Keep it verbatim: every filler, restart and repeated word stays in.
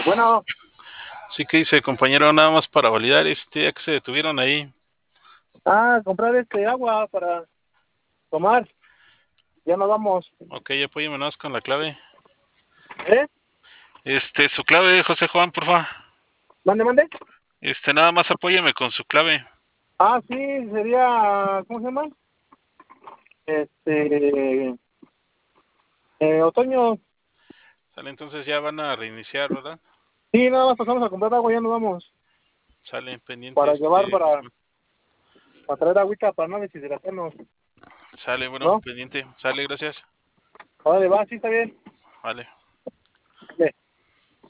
Bueno, Sí, que dice, compañero, nada más para validar, este, ¿a qué se detuvieron ahí? ah, comprar este agua para tomar. Ya nos vamos. Ok, apóyeme nada más con la clave. ¿Eh? Este, su clave, José Juan, porfa. Mande, mande. Este, nada más apóyeme con su clave. Ah, sí, sería, ¿cómo se llama? Este, eh, otoño. Sale, entonces ya van a reiniciar, ¿verdad? Sí, nada más pasamos a comprar agua, ya nos vamos. Sale, pendiente, Para llevar, este, José para, Juan. para traer agüita para no deshidratarnos, Sale, bueno, ¿no? pendiente. Sale, gracias. Órale, va, sí, está bien. Vale.